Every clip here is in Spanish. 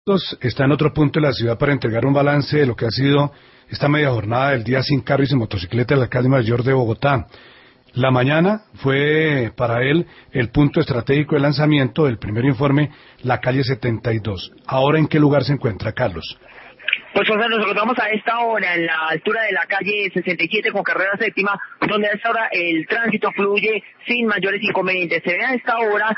Está en otro punto de la ciudad para entregar un balance de lo que ha sido esta media jornada del día sin carro y sin motocicleta del alcalde mayor de Bogotá. La mañana fue para él el punto estratégico de lanzamiento del primer informe, la calle 72. Ahora, ¿en qué lugar se encuentra, Carlos? Pues José, nos encontramos a esta hora en la altura de la calle 67 con carrera séptima, donde a esta hora el tránsito fluye sin mayores inconvenientes. Se ve a esta hora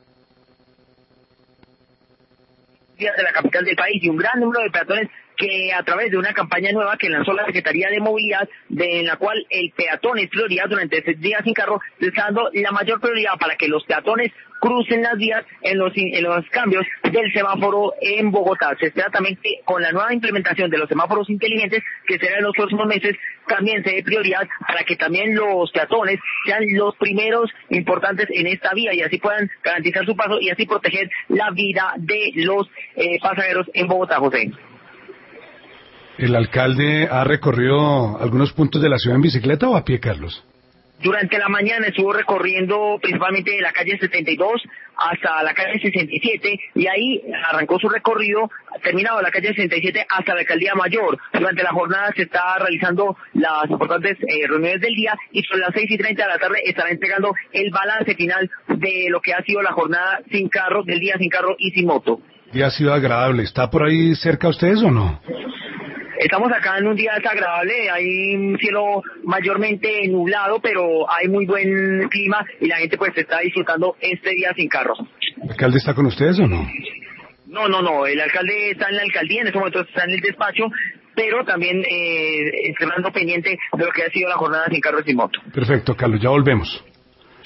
de la capital del país y un gran número de peatones que a través de una campaña nueva que lanzó la Secretaría de Movilidad, en la cual el peatón es prioridad durante este día sin carro, le está dando la mayor prioridad para que los peatones crucen las vías en los cambios del semáforo en Bogotá. Se espera también que con la nueva implementación de los semáforos inteligentes, que será en los próximos meses, también se dé prioridad para que también los peatones sean los primeros importantes en esta vía y así puedan garantizar su paso y así proteger la vida de los pasajeros en Bogotá, José. ¿El alcalde ha recorrido algunos puntos de la ciudad en bicicleta o a pie, Carlos? Durante la mañana estuvo recorriendo principalmente de la calle 72 hasta la calle 67 y ahí arrancó su recorrido, terminado la calle 67 hasta la alcaldía mayor. Durante la jornada se está realizando las importantes reuniones del día y sobre las 6:30 de la tarde estará entregando el balance final de lo que ha sido la jornada sin carro, del día sin carro y sin moto. ¿Y ha sido agradable? ¿Está por ahí cerca a ustedes o no? Estamos acá en un día desagradable, hay un cielo mayormente nublado, pero hay muy buen clima y la gente pues está disfrutando este día sin carros. ¿El alcalde está con ustedes o no? No, el alcalde está en la alcaldía, en este momento está en el despacho, pero también estando pendiente de lo que ha sido la jornada sin carros y sin moto. Perfecto, Carlos, ya volvemos.